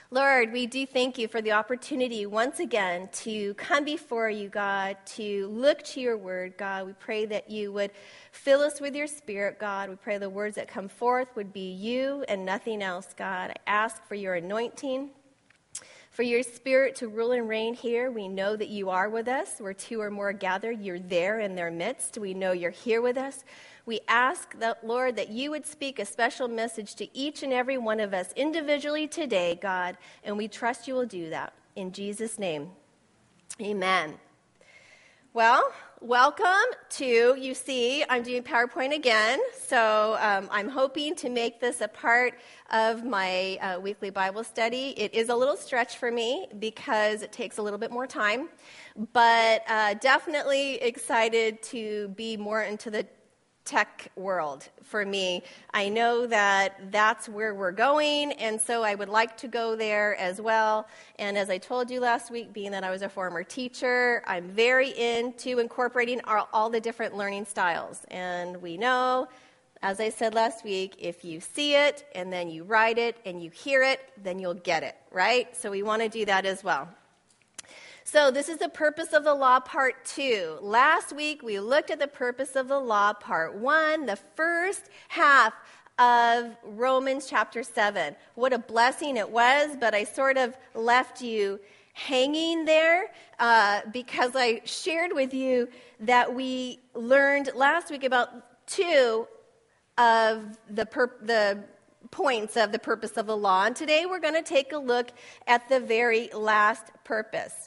Lord, we do thank you for the opportunity once again to come before you, God, to look to your word, God. We pray that you would fill us with your spirit, God. We pray the words that come forth would be you and nothing else, God. I ask for your anointing, for your spirit to rule and reign here. We know that you are with us. Where two or more gathered, you're there in their midst. We know you're here with us. We ask that, Lord, that you would speak a special message to each and every one of us individually today, God, and we trust you will do that. In Jesus' name, amen. Well, welcome to, you see, I'm doing PowerPoint again, so I'm hoping to make this a part of my weekly Bible study. It is a little stretch for me because it takes a little bit more time, but definitely excited to be more into the tech world for me. I know that that's where we're going, and so I would like to go there as well. And as I told you last week, being that I was a former teacher, I'm very into incorporating all the different learning styles. And we know, as I said last week, if you see it, and then you write it, and you hear it, then you'll get it, right? So we want to do that as well. So this is the purpose of the law, part 2. Last week, we looked at the purpose of the law, part 1, the first half of Romans chapter 7. What a blessing it was, but I sort of left you hanging there because I shared with you that we learned last week about 2 of the points of the purpose of the law. And today we're going to take a look at the very last purpose.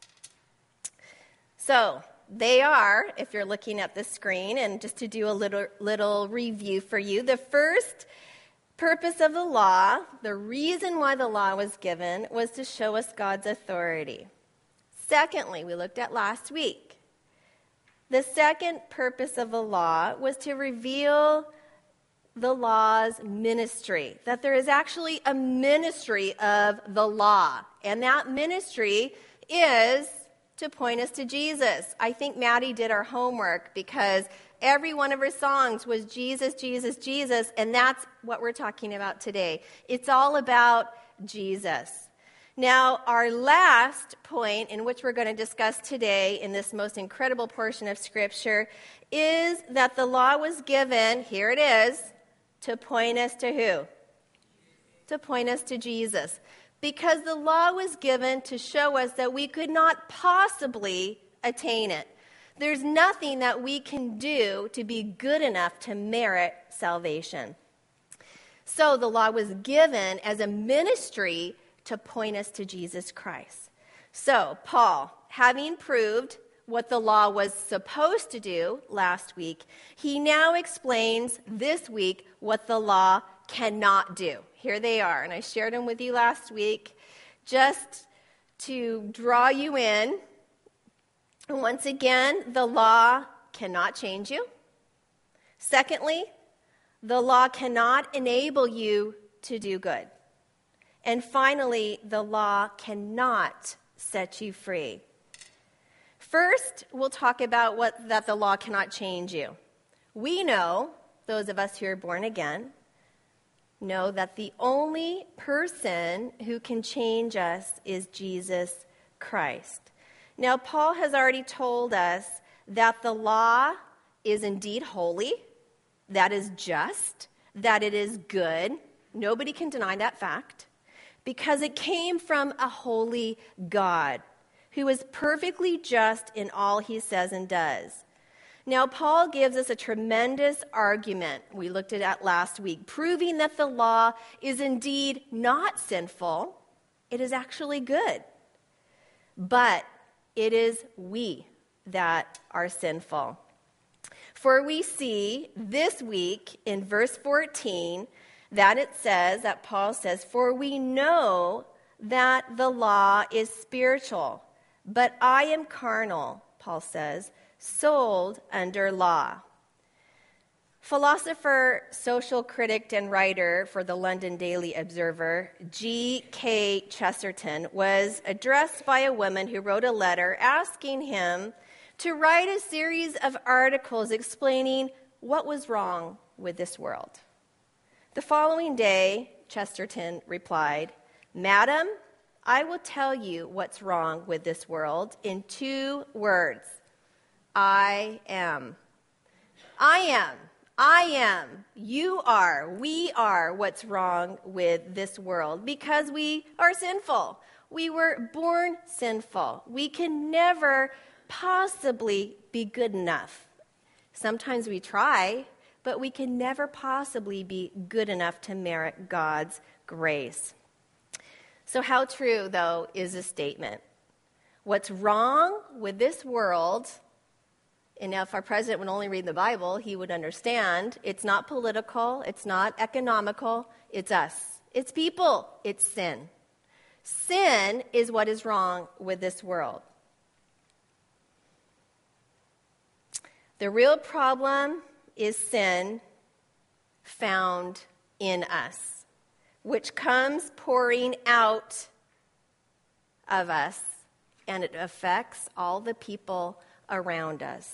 So they are, if you're looking at the screen, and just to do a little review for you, the first purpose of the law, the reason why the law was given, was to show us God's authority. Secondly, we looked at last week, the second purpose of the law was to reveal the law's ministry, that there is actually a ministry of the law, and that ministry is to point us to Jesus. I think Maddie did our homework because every one of her songs was Jesus, Jesus, Jesus, and that's what we're talking about today. It's all about Jesus. Now, our last point in which we're going to discuss today in this most incredible portion of Scripture is that the law was given, here it is, to point us to who? To point us to Jesus. Because the law was given to show us that we could not possibly attain it. There's nothing that we can do to be good enough to merit salvation. So the law was given as a ministry to point us to Jesus Christ. So Paul, having proved what the law was supposed to do last week, he now explains this week what the law cannot do. Here they are, and I shared them with you last week just to draw you in. Once again, the law cannot change you. Secondly, the law cannot enable you to do good. And finally, the law cannot set you free. First, we'll talk about that the law cannot change you. We know, those of us who are born again, know that the only person who can change us is Jesus Christ. Now, Paul has already told us that the law is indeed holy, that is just, that it is good. Nobody can deny that fact, because it came from a holy God who is perfectly just in all he says and does. Now, Paul gives us a tremendous argument we looked at last week, proving that the law is indeed not sinful. It is actually good. But it is we that are sinful. For we see this week in verse 14 that it says, that Paul says, "For we know that the law is spiritual, but I am carnal," Paul says, "sold under law." Philosopher, social critic, and writer for the London Daily Observer, G.K. Chesterton, was addressed by a woman who wrote a letter asking him to write a series of articles explaining what was wrong with this world. The following day, Chesterton replied, Madam, I will tell you what's wrong with this world in 2 words. I am. I am. I am. You are. We are what's wrong with this world because we are sinful. We were born sinful. We can never possibly be good enough. Sometimes we try, but we can never possibly be good enough to merit God's grace. So how true, though, is this statement? What's wrong with this world, and if our president would only read the Bible, he would understand it's not political, it's not economical, it's us. It's people, it's sin. Sin is what is wrong with this world. The real problem is sin found in us, which comes pouring out of us, and it affects all the people around us.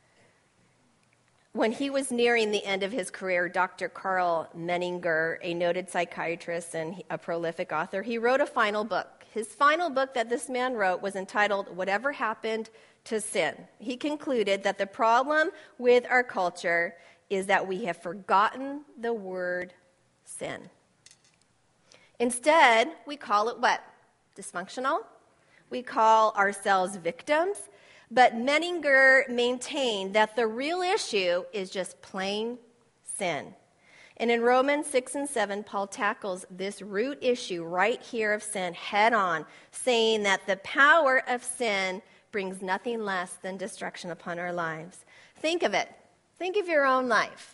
When he was nearing the end of his career, Dr. Karl Menninger, a noted psychiatrist and a prolific author, he wrote a final book. His final book that this man wrote was entitled, Whatever Happened to Sin. He concluded that the problem with our culture is that we have forgotten the word sin. Instead, we call it what? Dysfunctional. We call ourselves victims. But Menninger maintained that the real issue is just plain sin. And in Romans 6 and 7, Paul tackles this root issue right here of sin head on, saying that the power of sin brings nothing less than destruction upon our lives. Think of it. Think of your own life.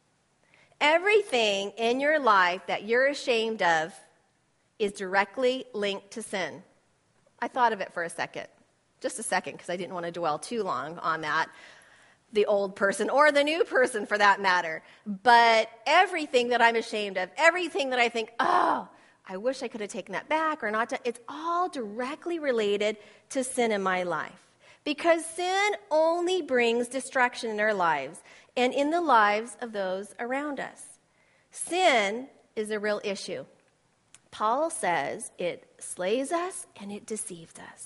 Everything in your life that you're ashamed of is directly linked to sin. I thought of it for a second. Just a second, because I didn't want to dwell too long on that. The old person or the new person for that matter. But everything that I'm ashamed of, everything that I think, oh, I wish I could have taken that back or not, it's all directly related to sin in my life. Because sin only brings destruction in our lives and in the lives of those around us. Sin is a real issue. Paul says it slays us and it deceives us.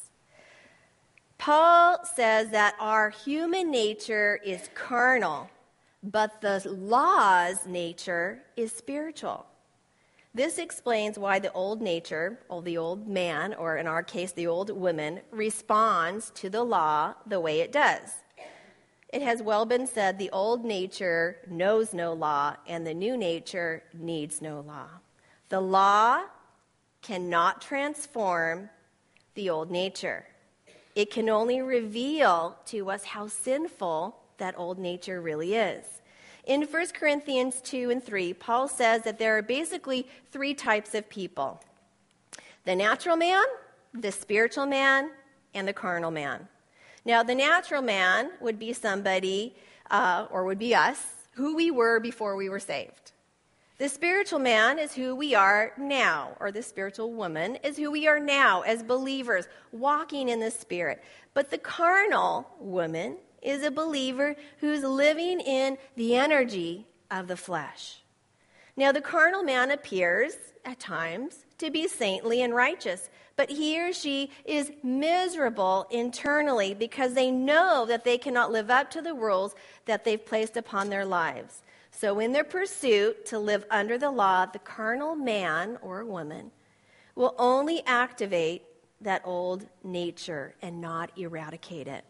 Paul says that our human nature is carnal, but the law's nature is spiritual. This explains why the old nature, or the old man, or in our case, the old woman, responds to the law the way it does. It has well been said the old nature knows no law, and the new nature needs no law. The law cannot transform the old nature. It can only reveal to us how sinful that old nature really is. In 1 Corinthians 2 and 3, Paul says that there are basically 3 types of people. The natural man, the spiritual man, and the carnal man. Now, the natural man would be somebody, or would be us, who we were before we were saved. The spiritual man is who we are now, or the spiritual woman is who we are now as believers, walking in the Spirit. But the carnal woman is a believer who's living in the energy of the flesh. Now, the carnal man appears, at times, to be saintly and righteous, but he or she is miserable internally because they know that they cannot live up to the rules that they've placed upon their lives. So in their pursuit to live under the law, the carnal man or woman will only activate that old nature and not eradicate it.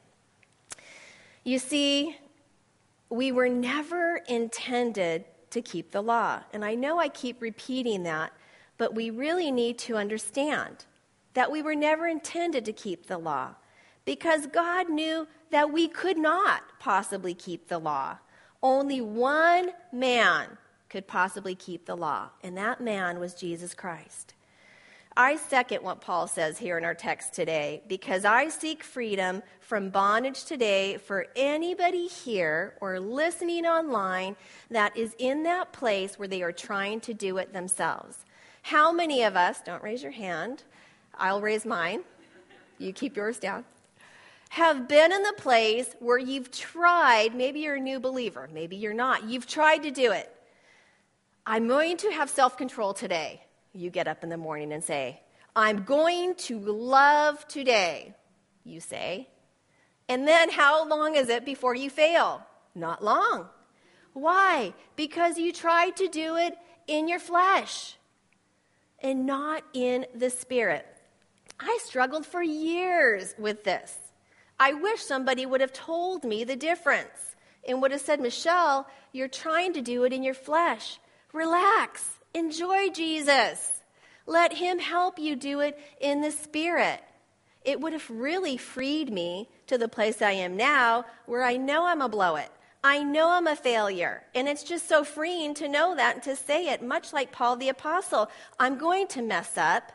You see, we were never intended to keep the law. And I know I keep repeating that, but we really need to understand that we were never intended to keep the law because God knew that we could not possibly keep the law. Only one man could possibly keep the law, and that man was Jesus Christ. I second what Paul says here in our text today, because I seek freedom from bondage today for anybody here or listening online that is in that place where they are trying to do it themselves. How many of us, don't raise your hand, I'll raise mine, you keep yours down, have been in the place where you've tried, maybe you're a new believer, maybe you're not, you've tried to do it. I'm going to have self-control today. you get up in the morning and say, I'm going to love today, you say. And then how long is it before you fail? Not long. Why? Because you tried to do it in your flesh and not in the Spirit. I struggled for years with this. I wish somebody would have told me the difference and would have said, Michelle, you're trying to do it in your flesh. Relax. Enjoy Jesus. Let him help you do it in the Spirit. It would have really freed me to the place I am now where I know I'm a blow it. I know I'm a failure. And it's just so freeing to know that and to say it, much like Paul the Apostle. I'm going to mess up.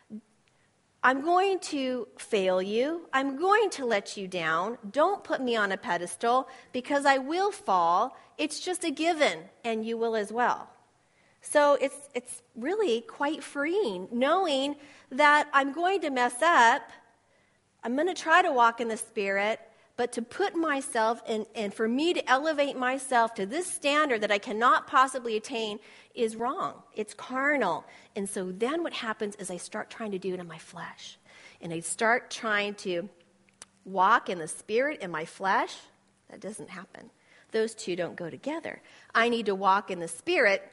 I'm going to fail you. I'm going to let you down. Don't put me on a pedestal because I will fall. It's just a given, and you will as well. So it's really quite freeing knowing that I'm going to mess up. I'm going to try to walk in the Spirit, but to put myself and for me to elevate myself to this standard that I cannot possibly attain is wrong. It's carnal. And so then what happens is I start trying to do it in my flesh. And I start trying to walk in the Spirit in my flesh. That doesn't happen. Those two don't go together. I need to walk in the Spirit,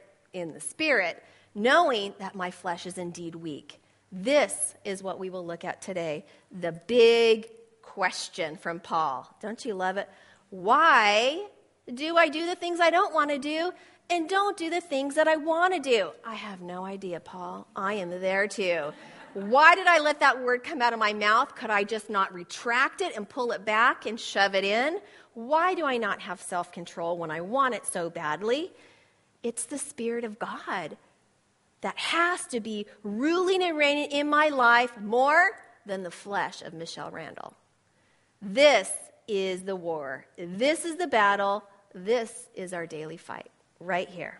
knowing that my flesh is indeed weak. This is what we will look at today, the big question from Paul. Don't you love it? Why do I do the things I don't want to do and don't do the things that I want to do? I have no idea, Paul. I am there too. Why did I let that word come out of my mouth? Could I just not retract it and pull it back and shove it in? Why do I not have self-control when I want it so badly? It's the Spirit of God that has to be ruling and reigning in my life more than the flesh of Michelle Randall. This is the war. This is the battle. This is our daily fight right here.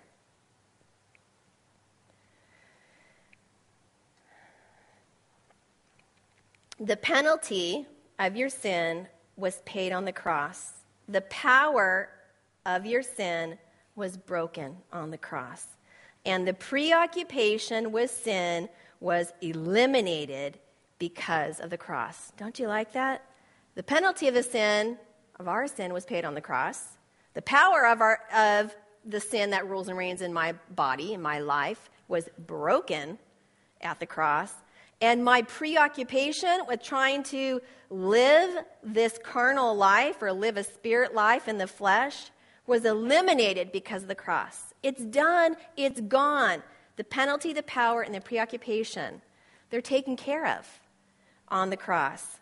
The penalty of your sin was paid on the cross. The power of your sin was broken on the cross. And the preoccupation with sin was eliminated because of the cross. Don't you like that? The penalty of our sin was paid on the cross. The power of the sin that rules and reigns in my body, in my life, was broken at the cross. And my preoccupation with trying to live this carnal life or live a spirit life in the flesh was eliminated because of the cross. It's done. It's gone. The penalty, the power, and the preoccupation, they're taken care of on the cross.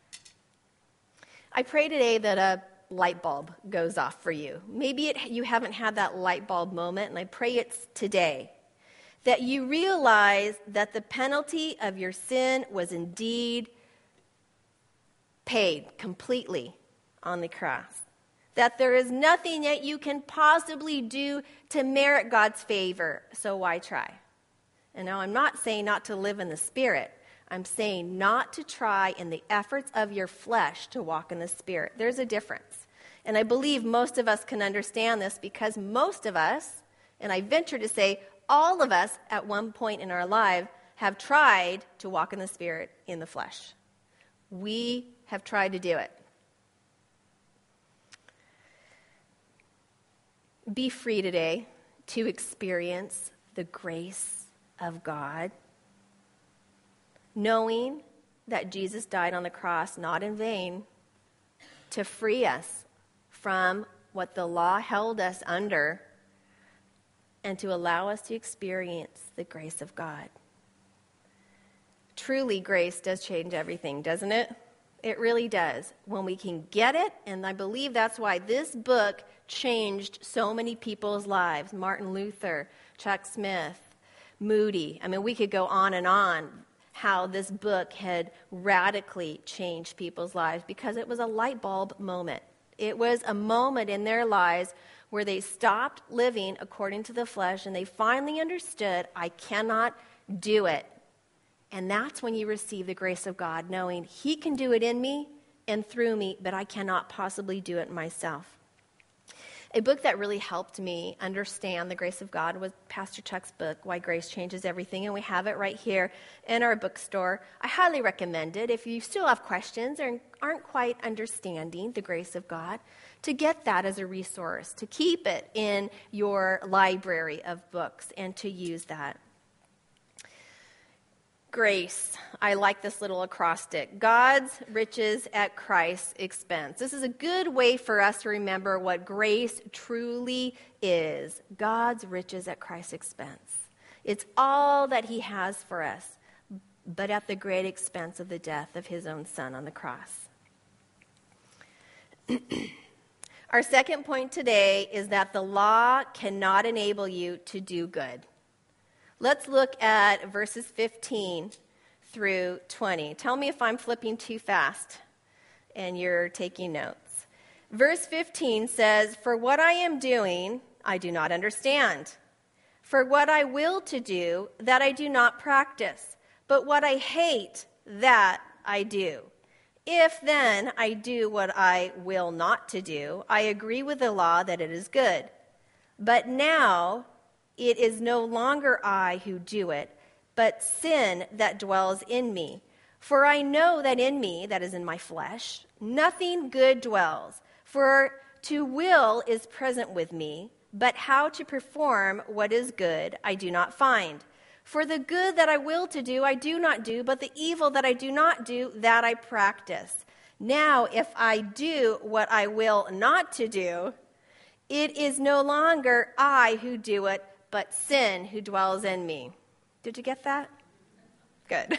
I pray today that a light bulb goes off for you. Maybe you haven't had that light bulb moment, and I pray it's today. That you realize that the penalty of your sin was indeed paid completely on the cross. That there is nothing that you can possibly do to merit God's favor, so why try? And now I'm not saying not to live in the Spirit. I'm saying not to try in the efforts of your flesh to walk in the Spirit. There's a difference. And I believe most of us can understand this because most of us, and I venture to say all of us at one point in our life, have tried to walk in the Spirit in the flesh. We have tried to do it. Be free today to experience the grace of God, knowing that Jesus died on the cross not in vain to free us from what the law held us under and to allow us to experience the grace of God. Truly, grace does change everything, doesn't it? It really does. When we can get it, and I believe that's why this book changed so many people's lives. Martin Luther, Chuck Smith, Moody. I mean, we could go on and on how this book had radically changed people's lives because it was a light bulb moment. It was a moment in their lives where they stopped living according to the flesh and they finally understood, I cannot do it. And that's when you receive the grace of God, knowing He can do it in me and through me, but I cannot possibly do it myself. A book that really helped me understand the grace of God was Pastor Chuck's book, Why Grace Changes Everything, and we have it right here in our bookstore. I highly recommend it if you still have questions or aren't quite understanding the grace of God, to get that as a resource, to keep it in your library of books and to use that. Grace. I like this little acrostic. God's riches at Christ's expense. This is a good way for us to remember what grace truly is. God's riches at Christ's expense. It's all that he has for us, but at the great expense of the death of his own son on the cross. Our second point today is that the law cannot enable you to do good. Let's look at verses 15 through 20. Tell me if I'm flipping too fast and you're taking notes. Verse 15 says, "For what I am doing, I do not understand. For what I will to do, that I do not practice. But what I hate, that I do. If then I do what I will not to do, I agree with the law that it is good. But now it is no longer I who do it, but sin that dwells in me. For I know that in me, that is in my flesh, nothing good dwells. For to will is present with me, but how to perform what is good I do not find. For the good that I will to do, I do not do, but the evil that I do not do, that I practice. Now, if I do what I will not to do, it is no longer I who do it, but sin who dwells in me." Did you get that? Good.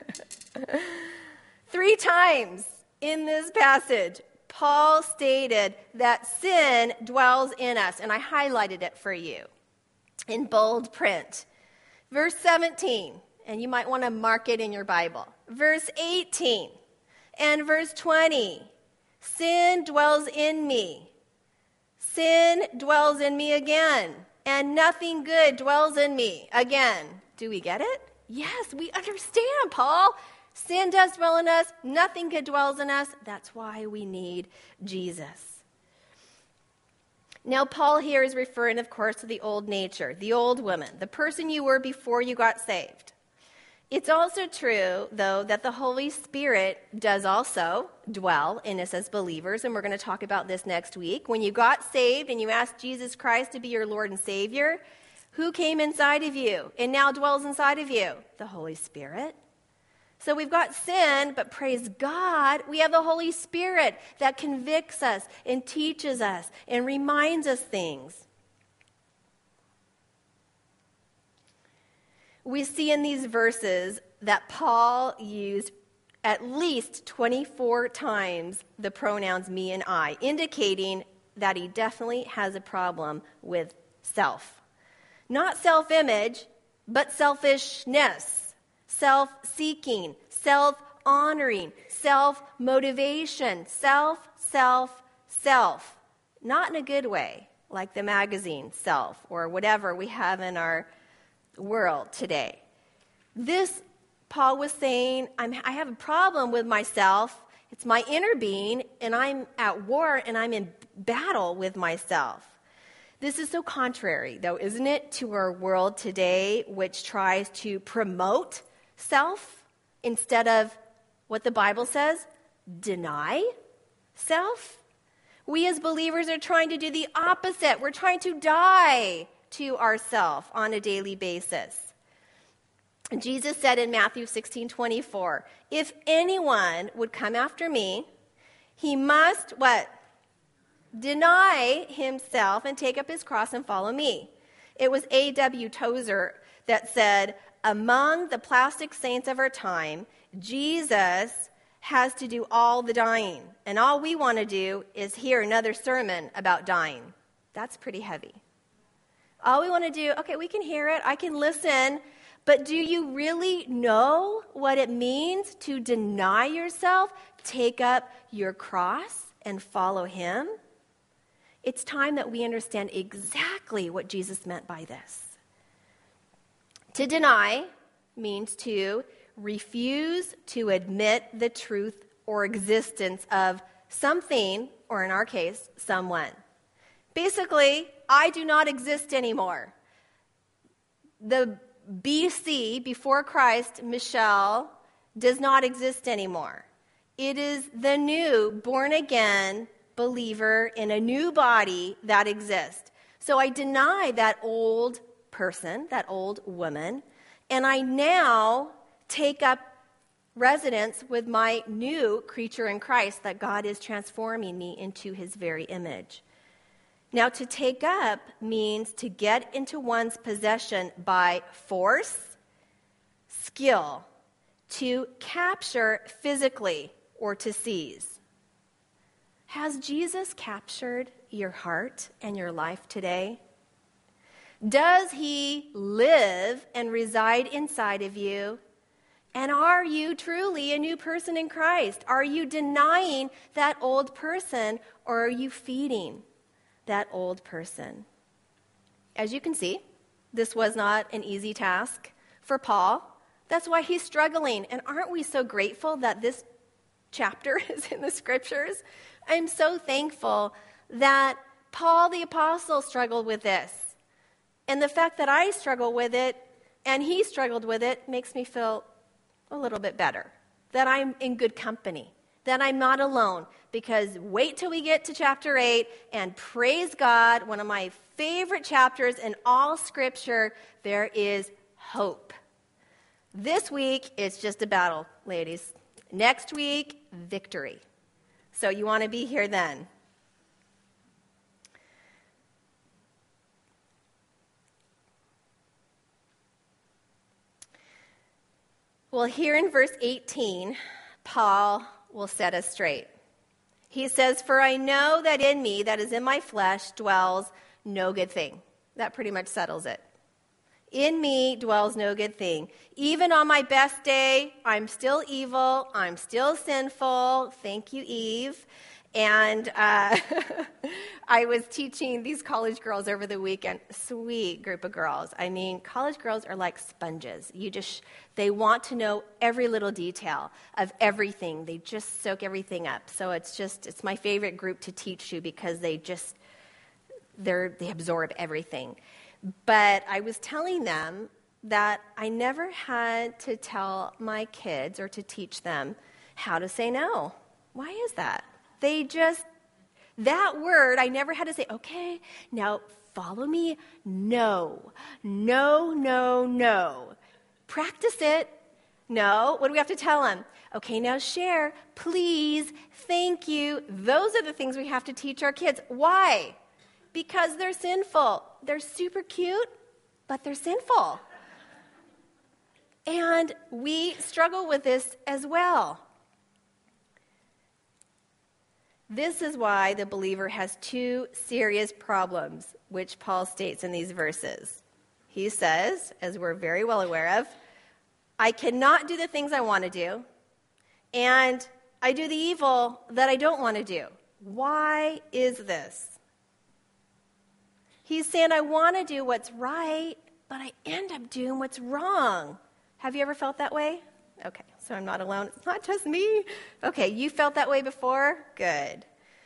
3 times in this passage, Paul stated that sin dwells in us, and I highlighted it for you in bold print. Verse 17, and you might want to mark it in your Bible. Verse 18 and verse 20, sin dwells in me. Sin dwells in me again. And nothing good dwells in me. Again, do we get it? Yes, we understand, Paul. Sin does dwell in us. Nothing good dwells in us. That's why we need Jesus. Now, Paul here is referring, of course, to the old nature, the old woman, the person you were before you got saved. It's also true, though, that the Holy Spirit does also dwell in us as believers, and we're going to talk about this next week. When you got saved and you asked Jesus Christ to be your Lord and Savior, who came inside of you and now dwells inside of you? The Holy Spirit. So we've got sin, but praise God, we have the Holy Spirit that convicts us and teaches us and reminds us things. We see in these verses that Paul used at least 24 times the pronouns me and I, indicating that he definitely has a problem with self. Not self-image, but selfishness, self-seeking, self-honoring, self-motivation, self. Not in a good way, like the magazine Self or whatever we have in our world today. This, Paul was saying, I have a problem with myself. It's my inner being, and I'm at war, and I'm in battle with myself. This is so contrary, though, isn't it, to our world today, which tries to promote self instead of what the Bible says, deny self. We as believers are trying to do the opposite. We're trying to die to ourselves on a daily basis. Jesus said in Matthew 16:24, "If anyone would come after me, he must," what? "Deny himself and take up his cross and follow me." It was A.W. Tozer that said, among the plastic saints of our time, Jesus has to do all the dying, and all we want to do is hear another sermon about dying. That's pretty heavy. All we want to do, okay, we can hear it, I can listen, but do you really know what it means to deny yourself, take up your cross, and follow him? It's time that we understand exactly what Jesus meant by this. To deny means to refuse to admit the truth or existence of something, or in our case, someone. Basically, I do not exist anymore. The BC, before Christ, Michelle, does not exist anymore. It is the new, born-again believer in a new body that exists. So I deny that old person, that old woman, and I now take up residence with my new creature in Christ, that God is transforming me into his very image. Now, to take up means to get into one's possession by force, skill, to capture physically, or to seize. Has Jesus captured your heart and your life today? Does he live and reside inside of you? And are you truly a new person in Christ? Are you denying that old person, or are you feeding that old person? As you can see, this was not an easy task for Paul. That's why he's struggling. And aren't we so grateful that this chapter is in the scriptures? I'm so thankful that Paul the apostle struggled with this. And the fact that I struggle with it and he struggled with it makes me feel a little bit better, that I'm in good company, that I'm not alone. Because wait till we get to chapter 8, and praise God, one of my favorite chapters in all Scripture, there is hope. This week, it's just a battle, ladies. Next week, victory. So you want to be here then. Well, here in verse 18, Paul will set us straight. He says, "For I know that in me, that is in my flesh, dwells no good thing." That pretty much settles it. In me dwells no good thing. Even on my best day, I'm still evil. I'm still sinful. Thank you, Eve. And I was teaching these college girls over the weekend. Sweet group of girls. I mean, college girls are like sponges. They want to know every little detail of everything. They just soak everything up. So it's my favorite group to teach to, because they absorb everything. But I was telling them that I never had to tell my kids or to teach them how to say no. Why is that? That word, I never had to say, okay, now follow me. No, no, no, no. Practice it. No, what do we have to tell them? Okay, now share. Please, thank you. Those are the things we have to teach our kids. Why? Because they're sinful. They're super cute, but they're sinful. And we struggle with this as well. This is why the believer has two serious problems, which Paul states in these verses. He says, as we're very well aware of, I cannot do the things I want to do, and I do the evil that I don't want to do. Why is this? He's saying, I want to do what's right, but I end up doing what's wrong. Have you ever felt that way? Okay, so I'm not alone. It's not just me. Okay, you felt that way before? Good.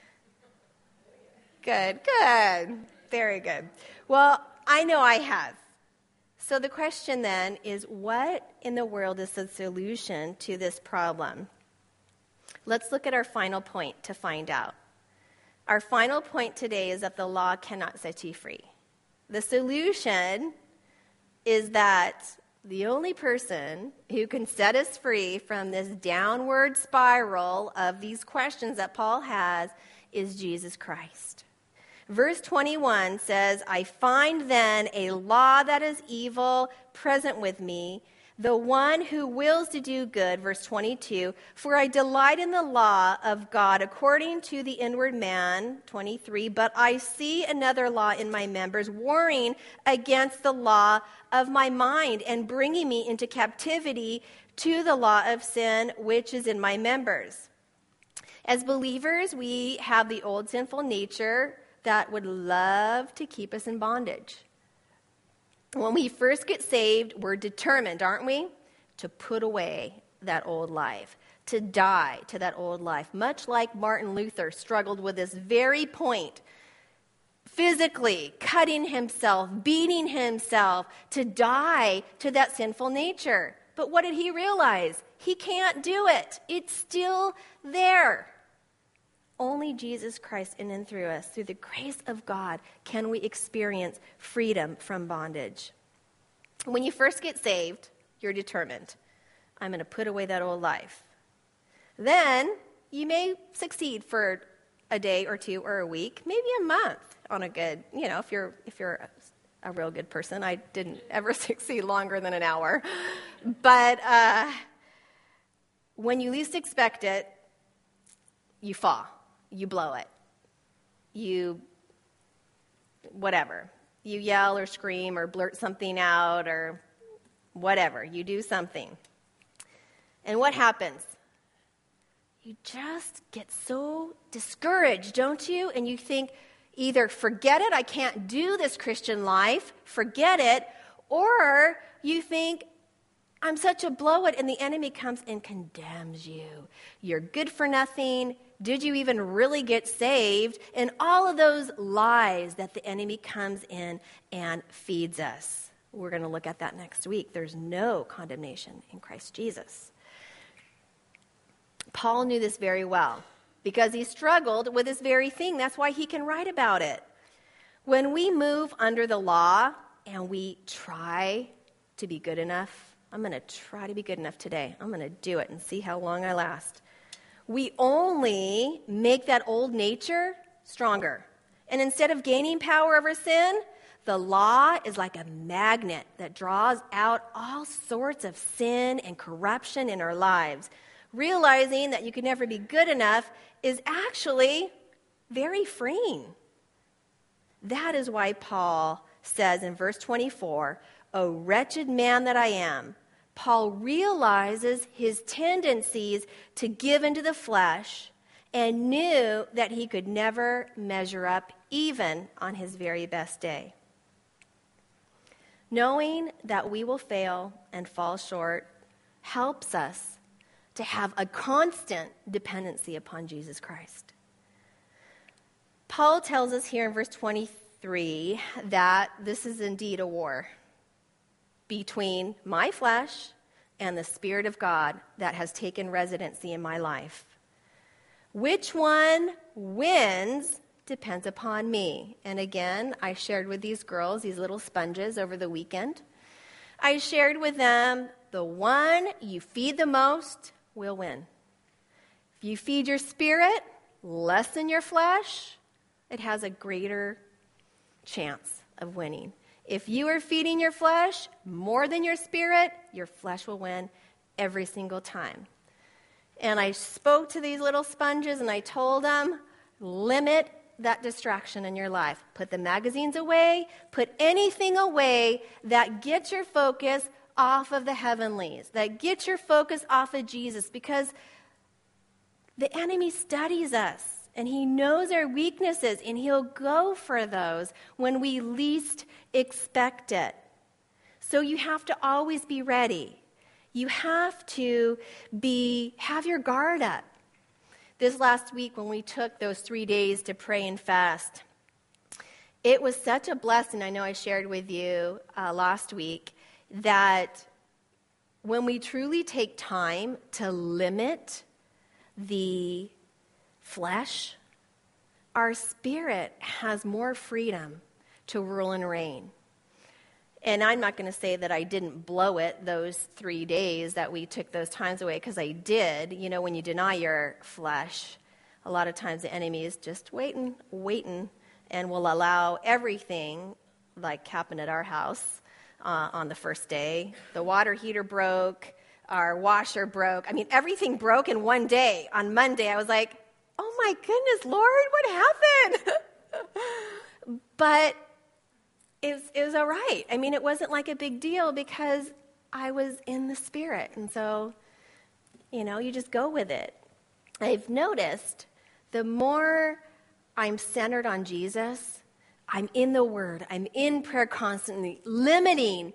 Good. Very good. Well, I know I have. So the question then is, what in the world is the solution to this problem? Let's look at our final point to find out. Our final point today is that the law cannot set you free. The solution is that the only person who can set us free from this downward spiral of these questions that Paul has is Jesus Christ. Verse 21 says, I find then a law that is evil present with me, the one who wills to do good, verse 22, for I delight in the law of God according to the inward man, 23, but I see another law in my members, warring against the law of my mind and bringing me into captivity to the law of sin which is in my members. As believers, we have the old sinful nature that would love to keep us in bondage. When we first get saved, we're determined, aren't we, to put away that old life, to die to that old life, much like Martin Luther struggled with this very point. physically cutting himself, beating himself to die to that sinful nature. But what did he realize? He can't do it. It's still there. Only Jesus Christ in and through us, through the grace of God, can we experience freedom from bondage. When you first get saved, you're determined. I'm going to put away that old life. Then you may succeed for a day or two or a week, maybe a month on a good, if you're a real good person. I didn't ever succeed longer than an hour. But when you least expect it, you fall. You blow it. You yell or scream or blurt something out or whatever. You do something. And what happens? You just get so discouraged, don't you? And you think, either forget it, I can't do this Christian life, forget it, or you think, I'm such a blow it, and the enemy comes and condemns you. You're good for nothing. Did you even really get saved? And all of those lies that the enemy comes in and feeds us. We're going to look at that next week. There's no condemnation in Christ Jesus. Paul knew this very well because he struggled with this very thing. That's why he can write about it. When we move under the law and we try to be good enough, I'm going to try to be good enough today. I'm going to do it and see how long I last. We only make that old nature stronger. And instead of gaining power over sin, the law is like a magnet that draws out all sorts of sin and corruption in our lives. Realizing that you can never be good enough is actually very freeing. That is why Paul says in verse 24, "O wretched man that I am," Paul realizes his tendencies to give into the flesh and knew that he could never measure up even on his very best day. Knowing that we will fail and fall short helps us to have a constant dependency upon Jesus Christ. Paul tells us here in verse 23 that this is indeed a war between my flesh and the Spirit of God that has taken residency in my life. Which one wins depends upon me. And again, I shared with these girls, these little sponges over the weekend. I shared with them, the one you feed the most will win. If you feed your spirit less than your flesh, it has a greater chance of winning. If you are feeding your flesh more than your spirit, your flesh will win every single time. And I spoke to these little sponges and I told them, limit that distraction in your life. Put the magazines away, put anything away that gets your focus off of the heavenlies, that gets your focus off of Jesus, because the enemy studies us. And he knows our weaknesses, and he'll go for those when we least expect it. So you have to always be ready. You have to have your guard up. This last week when we took those 3 days to pray and fast, it was such a blessing. I know I shared with you last week that when we truly take time to limit the flesh, our spirit has more freedom to rule and reign. And I'm not going to say that I didn't blow it those 3 days that we took those times away, because I did. You know, when you deny your flesh, a lot of times the enemy is just waiting, and will allow everything, like happened at our house on the first day. The water heater broke, our washer broke. I mean, everything broke in one day. On Monday, I was like, oh my goodness, Lord, what happened? But it was all right. I mean, it wasn't like a big deal because I was in the Spirit. And so, you just go with it. I've noticed the more I'm centered on Jesus, I'm in the Word, I'm in prayer constantly, limiting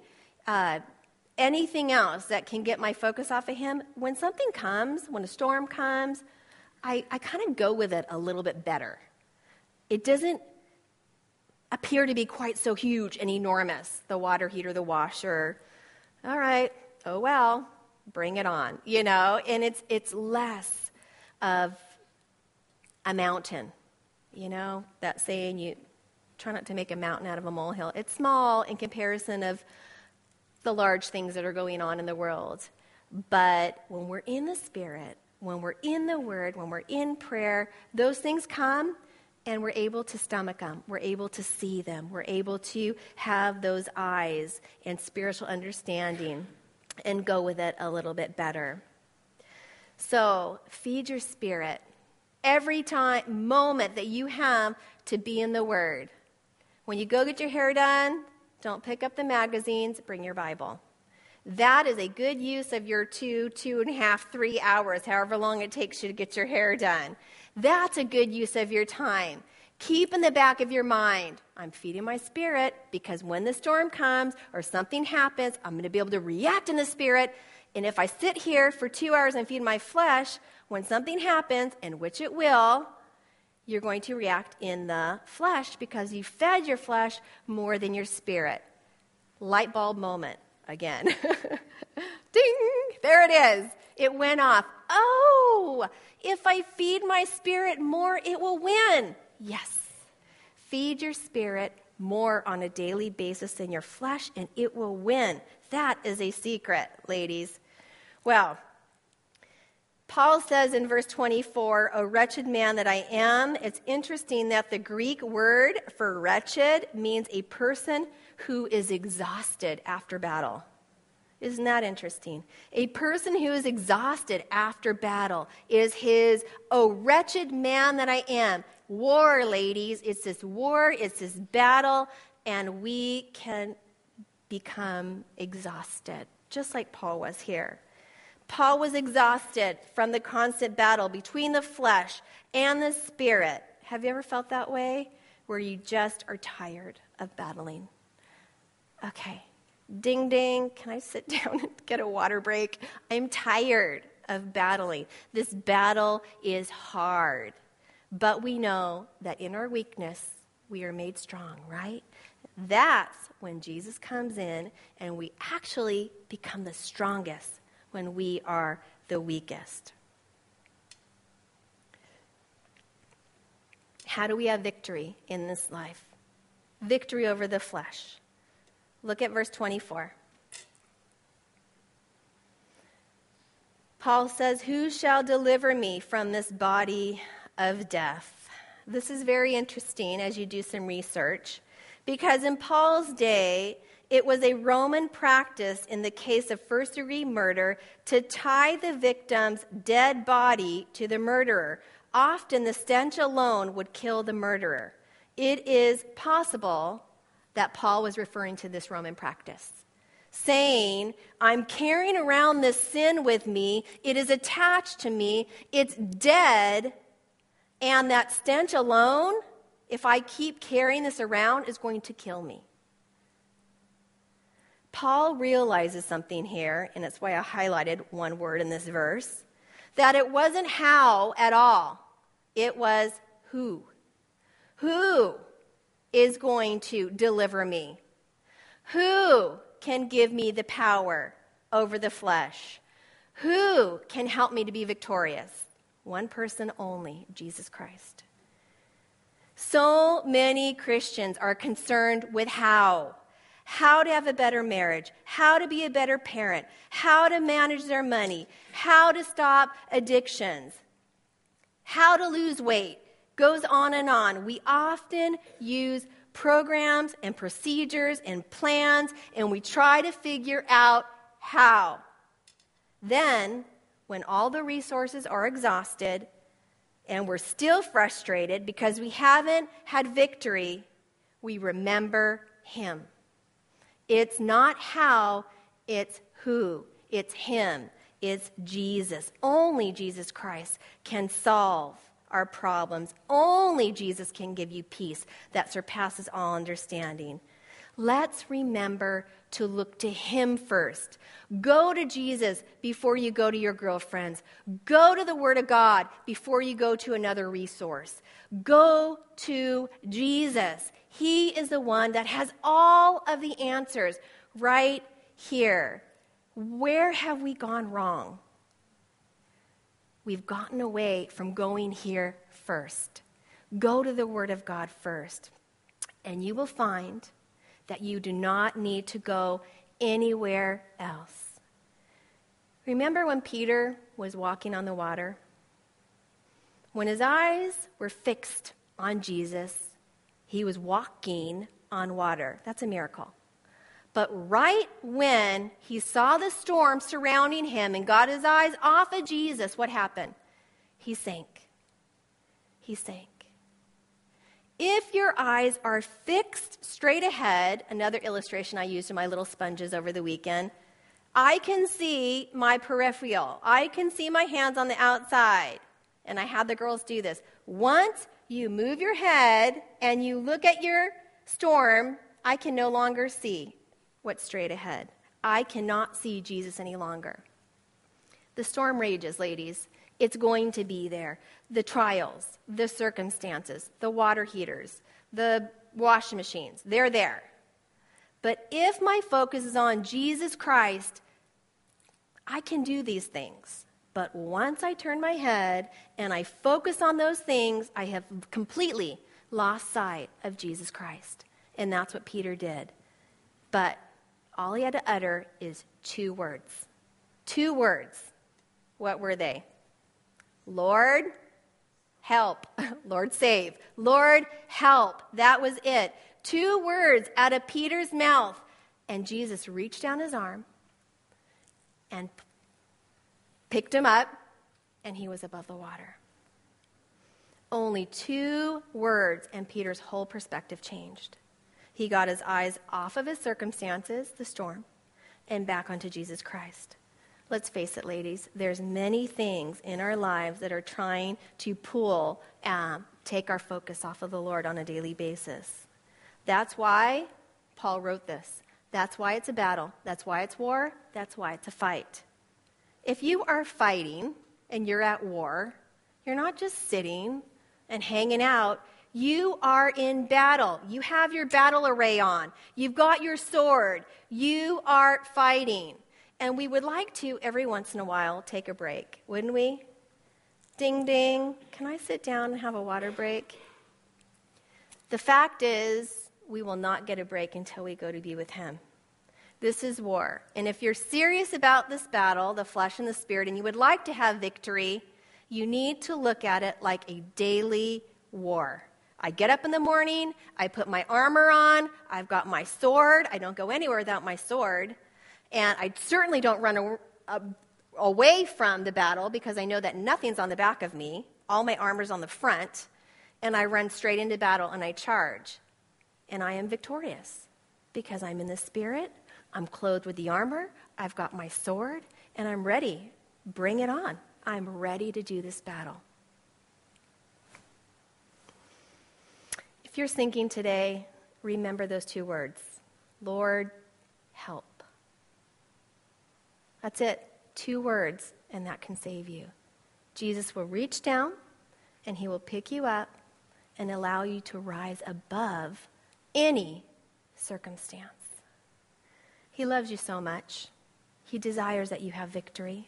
anything else that can get my focus off of Him. When something comes, when a storm comes, I kind of go with it a little bit better. It doesn't appear to be quite so huge and enormous. The water heater, the washer. All right, oh well, bring it on, and it's less of a mountain, that saying, you try not to make a mountain out of a molehill. It's small in comparison of the large things that are going on in the world. But when we're in the Spirit, when we're in the Word, when we're in prayer, those things come and we're able to stomach them. We're able to see them. We're able to have those eyes and spiritual understanding and go with it a little bit better. So feed your spirit every moment that you have to be in the Word. When you go get your hair done, don't pick up the magazines, bring your Bible. That is a good use of your 2.5, 3 hours, however long it takes you to get your hair done. That's a good use of your time. Keep in the back of your mind, I'm feeding my spirit because when the storm comes or something happens, I'm going to be able to react in the Spirit. And if I sit here for 2 hours and feed my flesh, when something happens, and which it will, you're going to react in the flesh because you fed your flesh more than your spirit. Light bulb moment again. Ding! There it is. It went off. Oh, if I feed my spirit more, it will win. Yes. Feed your spirit more on a daily basis than your flesh, and it will win. That is a secret, ladies. Well, Paul says in verse 24, "O wretched man that I am." It's interesting that the Greek word for wretched means a person who is exhausted after battle. Isn't that interesting? A person who is exhausted after battle is his, "Oh, wretched man that I am." War, ladies. It's this war, it's this battle, and we can become exhausted, just like Paul was here. Paul was exhausted from the constant battle between the flesh and the spirit. Have you ever felt that way? Where you just are tired of battling? Okay. Ding, ding. Can I sit down and get a water break? I'm tired of battling. This battle is hard. But we know that in our weakness, we are made strong, right? That's when Jesus comes in and we actually become the strongest when we are the weakest. How do we have victory in this life? Victory over the flesh. Look at verse 24. Paul says, "Who shall deliver me from this body of death?" This is very interesting as you do some research, because in Paul's day, it was a Roman practice in the case of first-degree murder to tie the victim's dead body to the murderer. Often the stench alone would kill the murderer. It is possible that Paul was referring to this Roman practice, saying, I'm carrying around this sin with me. It is attached to me. It's dead. And that stench alone, if I keep carrying this around, is going to kill me. Paul realizes something here, and that's why I highlighted one word in this verse, that it wasn't how at all. It was who. Who is going to deliver me? Who can give me the power over the flesh? Who can help me to be victorious? One person only, Jesus Christ. So many Christians are concerned with how to have a better marriage, how to be a better parent, how to manage their money, how to stop addictions, how to lose weight. Goes on and on. We often use programs and procedures and plans, and we try to figure out how. Then, when all the resources are exhausted and we're still frustrated because we haven't had victory, we remember Him. It's not how, it's who. It's Him. It's Jesus. Only Jesus Christ can solve our problems. Only Jesus can give you peace that surpasses all understanding. let's remember to look to him first. Go to Jesus before you go to your girlfriends. Go to the Word of God before you go to another resource. Go to Jesus. He is the one that has all of the answers right here. Where have we gone wrong? We've gotten away from going here first. Go to the Word of God first, and you will find that you do not need to go anywhere else. Remember when Peter was walking on the water? When his eyes were fixed on Jesus, he was walking on water. That's a miracle. But right when he saw the storm surrounding him and got his eyes off of Jesus, what happened? He sank. He sank. If your eyes are fixed straight ahead, another illustration I used in my little sponges over the weekend, I can see my peripheral. I can see my hands on the outside. And I had the girls do this. Once you move your head and you look at your storm, I can no longer see what's straight ahead. I cannot see Jesus any longer. The storm rages, ladies. It's going to be there. The trials, the circumstances, the water heaters, the washing machines, they're there. But if my focus is on Jesus Christ, I can do these things. But once I turn my head and I focus on those things, I have completely lost sight of Jesus Christ. And that's what Peter did. But all he had to utter is 2 words. 2 words. What were they? Lord, help. Lord, save. Lord, help. That was it. 2 words out of Peter's mouth. And Jesus reached down his arm and picked him up, and he was above the water. Only 2 words, and Peter's whole perspective changed. He got his eyes off of his circumstances, the storm, and back onto Jesus Christ. Let's face it, ladies, there's many things in our lives that are trying to take our focus off of the Lord on a daily basis. That's why Paul wrote this. That's why it's a battle. That's why it's war. That's why it's a fight. If you are fighting and you're at war, you're not just sitting and hanging out. You are in battle. You have your battle array on. You've got your sword. You are fighting. And we would like to, every once in a while, take a break, wouldn't we? Ding, ding. Can I sit down and have a water break? The fact is, we will not get a break until we go to be with him. This is war. And if you're serious about this battle, the flesh and the spirit, and you would like to have victory, you need to look at it like a daily war. I get up in the morning, I put my armor on, I've got my sword. I don't go anywhere without my sword. And I certainly don't run away from the battle because I know that nothing's on the back of me. All my armor's on the front. And I run straight into battle and I charge. And I am victorious because I'm in the Spirit. I'm clothed with the armor. I've got my sword. And I'm ready. Bring it on. I'm ready to do this battle. If you're thinking today, remember those 2 words. Lord, help. That's it. 2 words, and that can save you. Jesus will reach down, and he will pick you up and allow you to rise above any circumstance. He loves you so much. He desires that you have victory.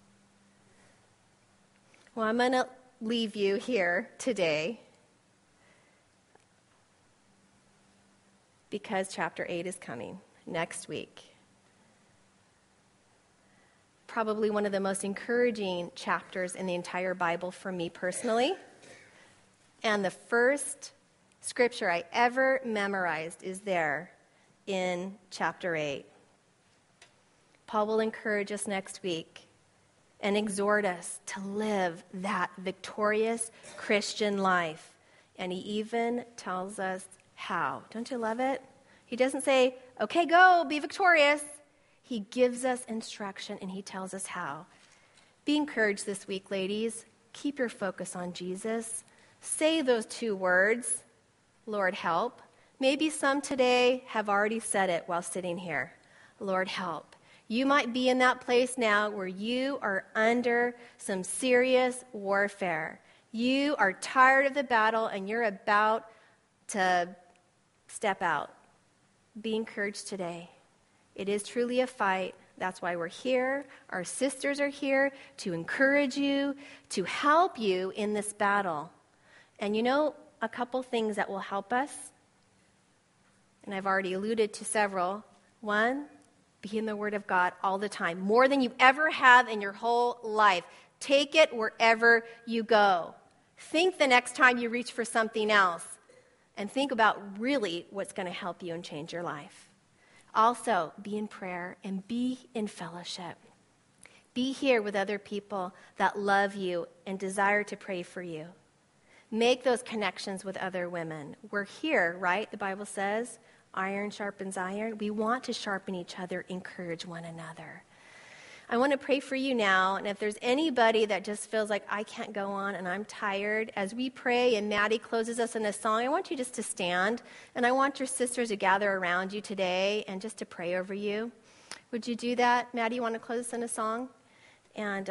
Well, I'm going to leave you here today because chapter 8 is coming next week. Probably one of the most encouraging chapters in the entire Bible for me personally. And the first scripture I ever memorized is there in chapter 8. Paul will encourage us next week and exhort us to live that victorious Christian life. And he even tells us how. Don't you love it? He doesn't say, okay, go, be victorious. He gives us instruction, and he tells us how. Be encouraged this week, ladies. Keep your focus on Jesus. Say those 2 words, Lord, help. Maybe some today have already said it while sitting here. Lord, help. You might be in that place now where you are under some serious warfare. You are tired of the battle and you're about to step out. Be encouraged today. It is truly a fight. That's why we're here. Our sisters are here to encourage you, to help you in this battle. And you know, a couple things that will help us, and I've already alluded to several. One, be in the Word of God all the time, more than you ever have in your whole life. Take it wherever you go. Think the next time you reach for something else, and think about really what's going to help you and change your life. Also, be in prayer and be in fellowship. Be here with other people that love you and desire to pray for you. Make those connections with other women. We're here, right? The Bible says, iron sharpens iron. We want to sharpen each other, encourage one another. I want to pray for you now, and if there's anybody that just feels like I can't go on and I'm tired, as we pray and Maddie closes us in a song, I want you just to stand, and I want your sisters to gather around you today and just to pray over you. Would you do that? Maddie, you want to close us in a song? And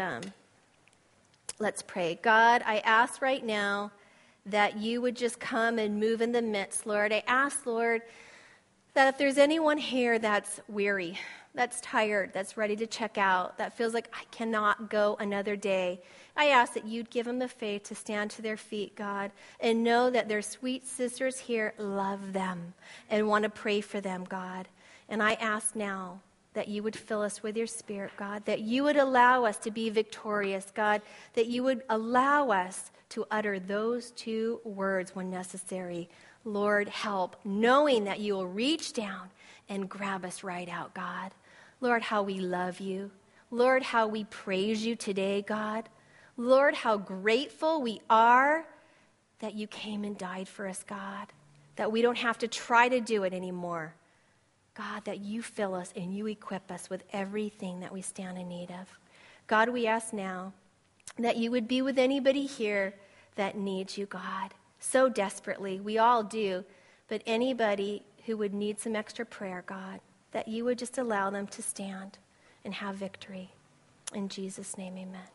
let's pray. God, I ask right now that you would just come and move in the midst, Lord. I ask, Lord, that if there's anyone here that's weary, that's tired, that's ready to check out, that feels like I cannot go another day, I ask that you'd give them the faith to stand to their feet, God, and know that their sweet sisters here love them and want to pray for them, God. And I ask now that you would fill us with your Spirit, God, that you would allow us to be victorious, God, that you would allow us to utter those two words when necessary. Lord, help, knowing that you will reach down and grab us right out, God. Lord, how we love you. Lord, how we praise you today, God. Lord, how grateful we are that you came and died for us, God, that we don't have to try to do it anymore. God, that you fill us and you equip us with everything that we stand in need of. God, we ask now that you would be with anybody here that needs you, God, so desperately. We all do, but anybody who would need some extra prayer, God, that you would just allow them to stand and have victory. In Jesus' name, amen.